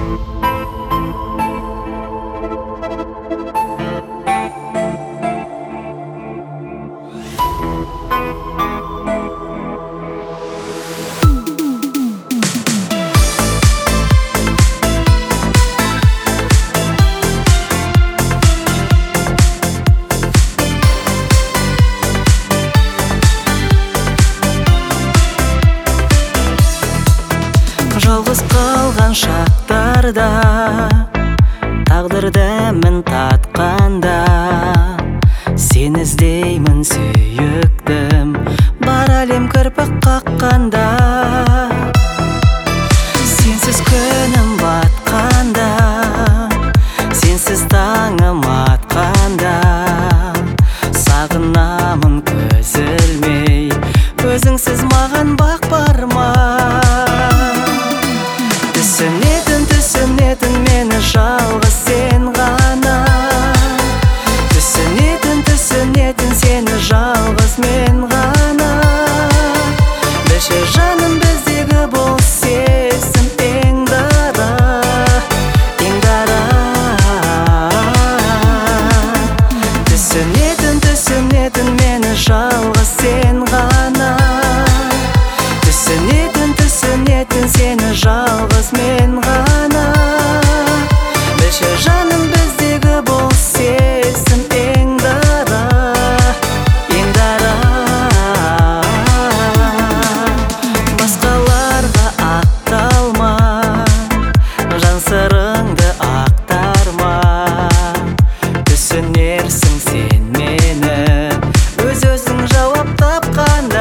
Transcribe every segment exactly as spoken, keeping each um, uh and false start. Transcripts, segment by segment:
Жалғыз қалған шақтарда, тағдырды мін татқанда, сен іздеймін сүйіктім, бар әлем кірпік қаққанда. Сенсіз күнім батқанда, сенсіз таңым атқанда, сағынамын көз ілмей, өзіңсіз маған бақ бар ма? Түсінетін, түсінетін мені жалғыз сен ғана. Түсінетін, түсінетін сені жалғыз мен ғана. Білші жаным, біздегі бұл сезім ең дара, ең дара. Түсінетін, түсінетін мені жалғыз сен ғана. Түсінетін, түсінетін сені жалғыз мен ғана. Білші жаным, біздегі бұл сезім ең дара, ең дара. Басқаларға ақталма, жан сырыңды ақтарма. Түсінерсің сен мені өз-өзің жауап тапқанда.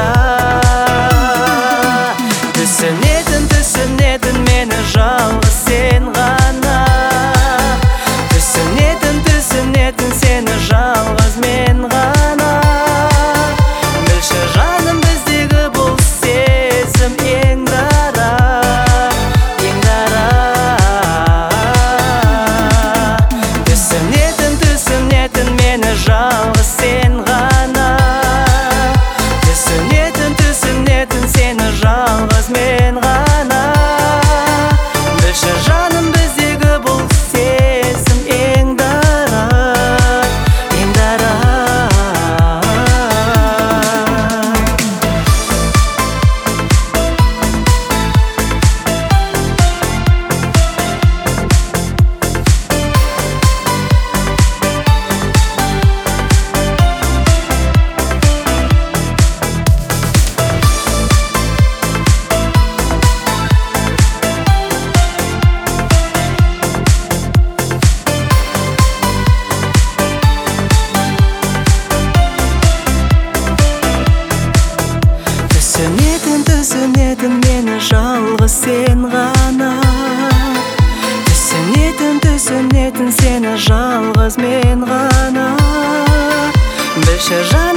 Түсінетін, түсінетін мені жалғыз сен ғана. Түсінетін, түсінетін сені жалғыз мен ғана. Білші жаным, біздегі бұл сезім ең дара, ең дара. Түсінетін, түсінетін мені жалғыз сен ғана. Түсінетін, түсінетін сені жалғыз мен ғана. Білші жаным, біздегі бұл сезім ең дара, ең дара. Түсінетін, түсінетін мені жалғыз сен ғана. Түсінетін, түсінетін сені жалғыз мен ғана. Білші жаным,